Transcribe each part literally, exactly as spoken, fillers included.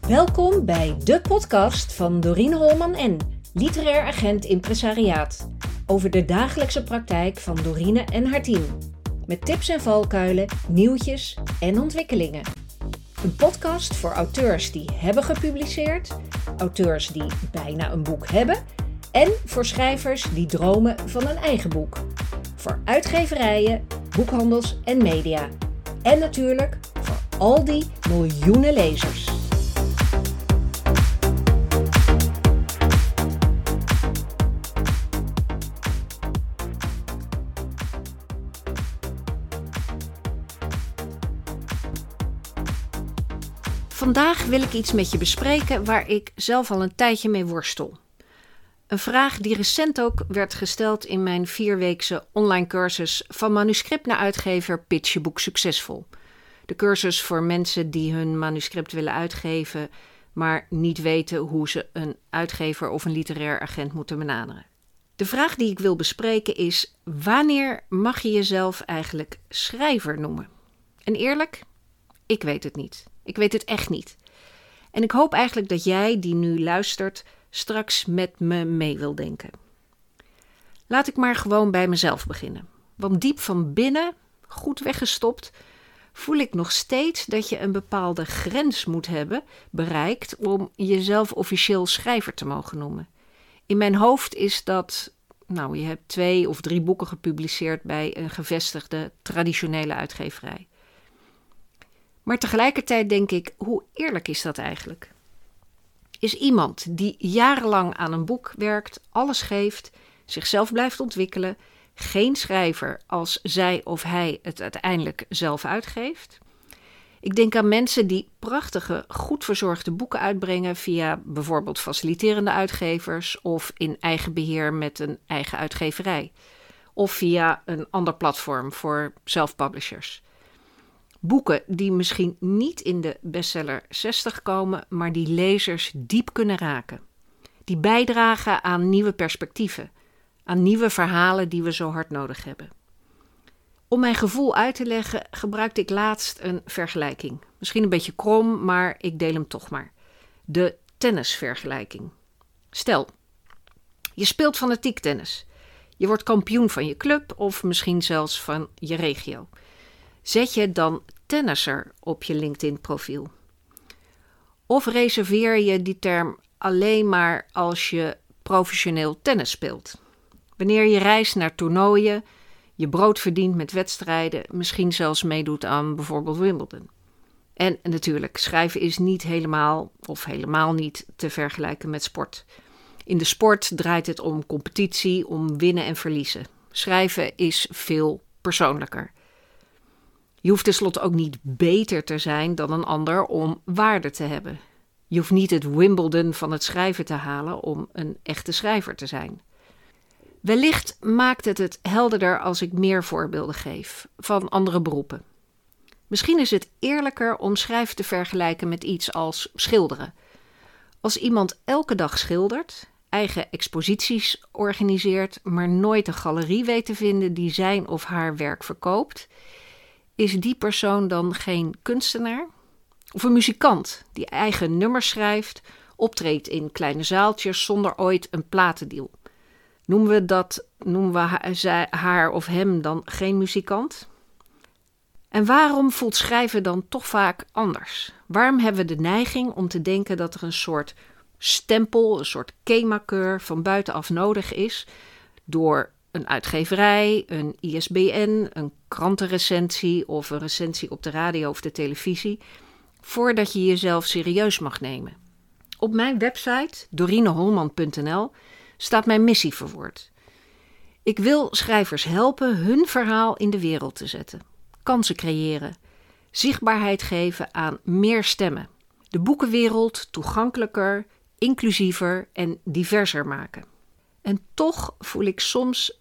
Welkom bij de podcast van Dorine Holman en literair agent impresariaat. Over de dagelijkse praktijk van Dorine en haar team. Met tips en valkuilen, nieuwtjes en ontwikkelingen. Een podcast voor auteurs die hebben gepubliceerd, auteurs die bijna een boek hebben en voor schrijvers die dromen van een eigen boek. Voor uitgeverijen, boekhandels en media. En natuurlijk voor al die miljoenen lezers. Vandaag wil ik iets met je bespreken waar ik zelf al een tijdje mee worstel. Een vraag die recent ook werd gesteld in mijn vierweekse online cursus Van manuscript naar uitgever pitch je boek succesvol. De cursus voor mensen die hun manuscript willen uitgeven, maar niet weten hoe ze een uitgever of een literair agent moeten benaderen. De vraag die ik wil bespreken is: wanneer mag je jezelf eigenlijk schrijver noemen? En eerlijk, ik weet het niet. Ik weet het echt niet. En ik hoop eigenlijk dat jij, die nu luistert, straks met me mee wil denken. Laat ik maar gewoon bij mezelf beginnen. Want diep van binnen, goed weggestopt, voel ik nog steeds dat je een bepaalde grens moet hebben bereikt om jezelf officieel schrijver te mogen noemen. In mijn hoofd is dat, nou, je hebt twee of drie boeken gepubliceerd bij een gevestigde traditionele uitgeverij. Maar tegelijkertijd denk ik, hoe eerlijk is dat eigenlijk? Is iemand die jarenlang aan een boek werkt, alles geeft, zichzelf blijft ontwikkelen, geen schrijver als zij of hij het uiteindelijk zelf uitgeeft? Ik denk aan mensen die prachtige, goed verzorgde boeken uitbrengen via bijvoorbeeld faciliterende uitgevers of in eigen beheer met een eigen uitgeverij. Of via een ander platform voor self-publishers. Boeken die misschien niet in de bestseller zestig komen, maar die lezers diep kunnen raken. Die bijdragen aan nieuwe perspectieven, aan nieuwe verhalen die we zo hard nodig hebben. Om mijn gevoel uit te leggen gebruikte ik laatst een vergelijking. Misschien een beetje krom, maar ik deel hem toch maar. De tennisvergelijking. Stel, je speelt fanatiek tennis. Je wordt kampioen van je club of misschien zelfs van je regio. Zet je dan tennisser op je LinkedIn-profiel? Of reserveer je die term alleen maar als je professioneel tennis speelt? Wanneer je reist naar toernooien, je brood verdient met wedstrijden, misschien zelfs meedoet aan bijvoorbeeld Wimbledon. En natuurlijk, schrijven is niet helemaal of helemaal niet te vergelijken met sport. In de sport draait het om competitie, om winnen en verliezen. Schrijven is veel persoonlijker. Je hoeft tenslotte ook niet beter te zijn dan een ander om waarde te hebben. Je hoeft niet het Wimbledon van het schrijven te halen om een echte schrijver te zijn. Wellicht maakt het het helderder als ik meer voorbeelden geef van andere beroepen. Misschien is het eerlijker om schrijven te vergelijken met iets als schilderen. Als iemand elke dag schildert, eigen exposities organiseert, maar nooit een galerie weet te vinden die zijn of haar werk verkoopt, is die persoon dan geen kunstenaar? Of een muzikant die eigen nummers schrijft, optreedt in kleine zaaltjes zonder ooit een platendeal? Noemen we dat, noemen we haar, haar of hem dan geen muzikant? En waarom voelt schrijven dan toch vaak anders? Waarom hebben we de neiging om te denken dat er een soort stempel, een soort kemakeur van buitenaf nodig is door een uitgeverij, een I S B N, een krantenrecensie of een recensie op de radio of de televisie, voordat je jezelf serieus mag nemen? Op mijn website dorine holman punt n l staat mijn missie verwoord. Ik wil schrijvers helpen hun verhaal in de wereld te zetten, kansen creëren, zichtbaarheid geven aan meer stemmen, de boekenwereld toegankelijker, inclusiever en diverser maken. En toch voel ik soms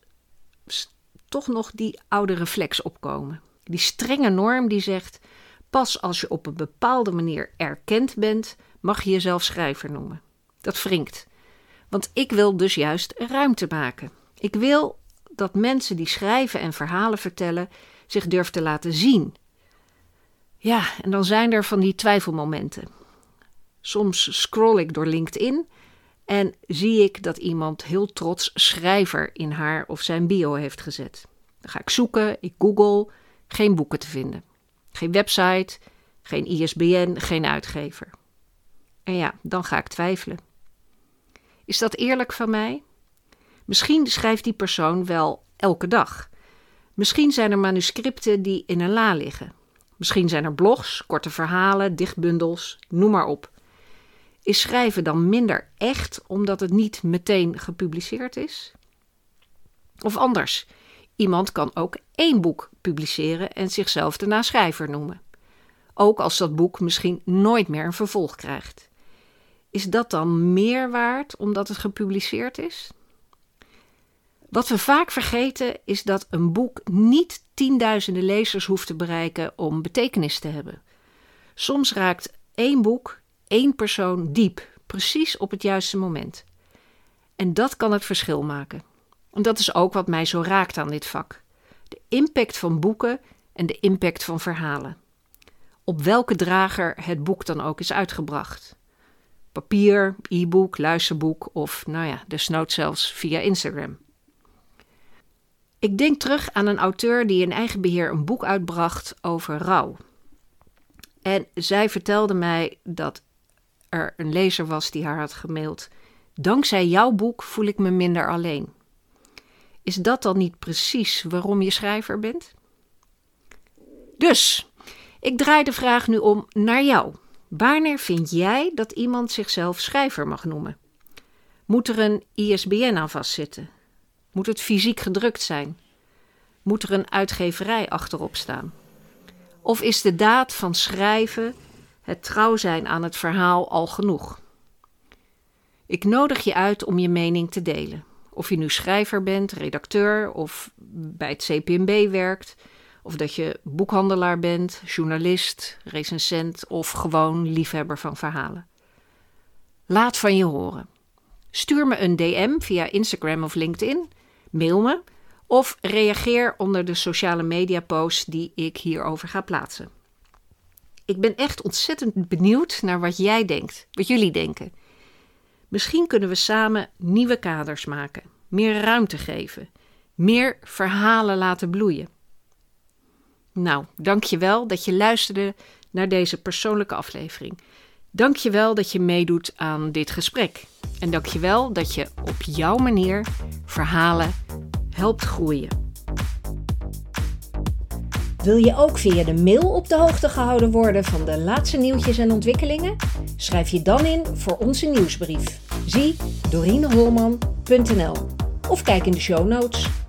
toch nog die oude reflex opkomen. Die strenge norm die zegt, pas als je op een bepaalde manier erkend bent, mag je jezelf schrijver noemen. Dat wringt. Want ik wil dus juist ruimte maken. Ik wil dat mensen die schrijven en verhalen vertellen zich durven te laten zien. Ja, en dan zijn er van die twijfelmomenten. Soms scroll ik door LinkedIn en zie ik dat iemand heel trots schrijver in haar of zijn bio heeft gezet. Dan ga ik zoeken, ik google, geen boeken te vinden. Geen website, geen I S B N, geen uitgever. En ja, dan ga ik twijfelen. Is dat eerlijk van mij? Misschien schrijft die persoon wel elke dag. Misschien zijn er manuscripten die in een la liggen. Misschien zijn er blogs, korte verhalen, dichtbundels, noem maar op. Is schrijven dan minder echt omdat het niet meteen gepubliceerd is? Of anders, iemand kan ook één boek publiceren en zichzelf daarna schrijver noemen. Ook als dat boek misschien nooit meer een vervolg krijgt. Is dat dan meer waard omdat het gepubliceerd is? Wat we vaak vergeten is dat een boek niet tienduizenden lezers hoeft te bereiken om betekenis te hebben. Soms raakt één boek één persoon diep, precies op het juiste moment. En dat kan het verschil maken. En dat is ook wat mij zo raakt aan dit vak. De impact van boeken en de impact van verhalen. Op welke drager het boek dan ook is uitgebracht. Papier, e-book, luisterboek of, nou ja, desnoods zelfs via Instagram. Ik denk terug aan een auteur die in eigen beheer een boek uitbracht over rouw. En zij vertelde mij dat er een lezer was die haar had gemaild: dankzij jouw boek voel ik me minder alleen. Is dat dan niet precies waarom je schrijver bent? Dus, ik draai de vraag nu om naar jou. Wanneer vind jij dat iemand zichzelf schrijver mag noemen? Moet er een I S B N aan vastzitten? Moet het fysiek gedrukt zijn? Moet er een uitgeverij achterop staan? Of is de daad van schrijven, het trouw zijn aan het verhaal, al genoeg? Ik nodig je uit om je mening te delen. Of je nu schrijver bent, redacteur of bij het C P M B werkt, of dat je boekhandelaar bent, journalist, recensent of gewoon liefhebber van verhalen. Laat van je horen. Stuur me een D M via Instagram of LinkedIn, mail me of reageer onder de sociale media post die ik hierover ga plaatsen. Ik ben echt ontzettend benieuwd naar wat jij denkt, wat jullie denken. Misschien kunnen we samen nieuwe kaders maken, meer ruimte geven, meer verhalen laten bloeien. Nou, dank je wel dat je luisterde naar deze persoonlijke aflevering. Dank je wel dat je meedoet aan dit gesprek. En dank je wel dat je op jouw manier verhalen helpt groeien. Wil je ook via de mail op de hoogte gehouden worden van de laatste nieuwtjes en ontwikkelingen? Schrijf je dan in voor onze nieuwsbrief. Zie dorineholman punt n l of kijk in de show notes.